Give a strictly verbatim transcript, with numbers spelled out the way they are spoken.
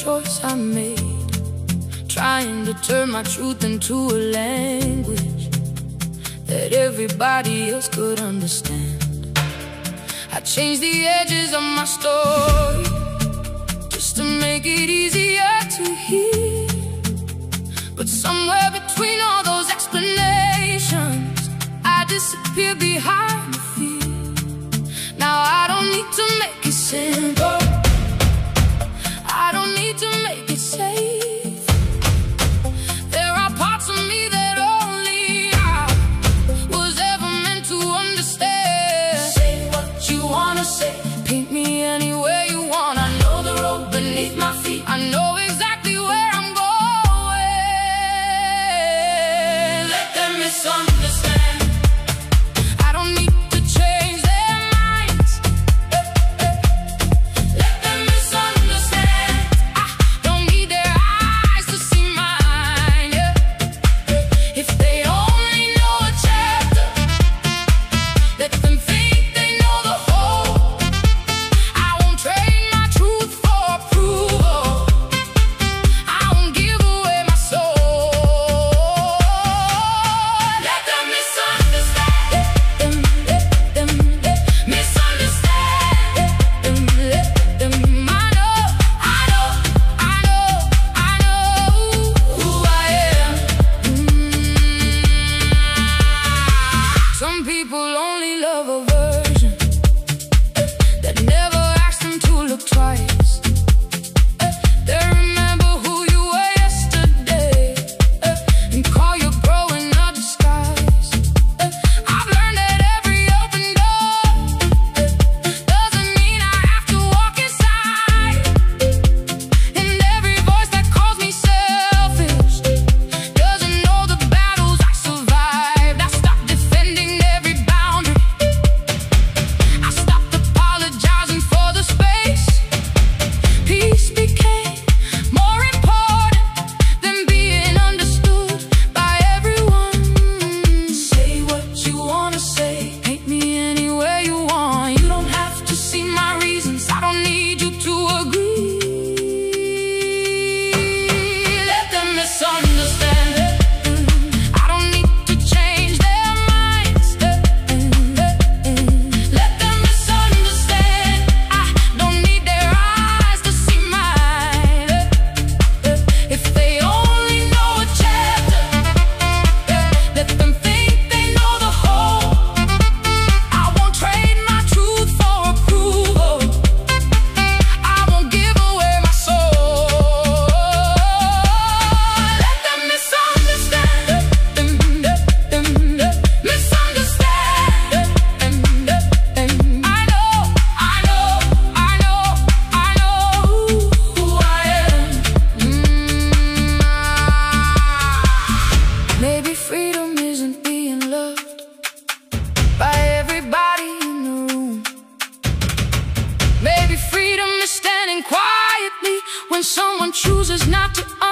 choice I made, trying to turn my truth into a language that everybody else could understand. I changed the edges of my story just to make it easier to hear. But somewhere between all those explanations, I disappear behind the fear. Now I don't need to make it simple, I don't need to make it safe. There are parts of me that only I was ever meant to understand. Say what you wanna say, paint me any way you want. I know the road beneath my feet, I know exactly where I'm going. Let them misunderstand, I don't need to change their minds. Let them misunderstand, I don't need their eyes to see mine. Yeah. If they only know a chapter, let them think they know the whole. I won't trade my truth for approval, I won't give away my soul. Let them misunderstand, let them, let them, let misunderstand. Let them, let them, I know, I know, I know, I know who I am. Mm. Some people only love a version that never asked them to look twice. They remember who you were yesterday and call you bro in a disguise. I've learned that every open door doesn't mean I have to walk inside. And every voice that calls me selfish doesn't know the battles I survived. I stopped defending every boundary, I stopped apologizing for the space. Peace became more important than being understood by everyone. Say what you wanna say, paint me any way you want. You don't have to see my reasons, I don't need you to agree. Let them misunderstand, I don't need to change their minds. Let them misunderstand, I don't need their eyes to see mine. If they only know a chapter, let them think they know the whole. I won't trade my truth for approval, I won't give away my soul. Let them misunderstand, let them, let them, let misunderstand. I know, I know, I know, I know who I am. Mm. Maybe freedom isn't being loved by everybody in the room. Maybe freedom is standing quietly when someone chooses not to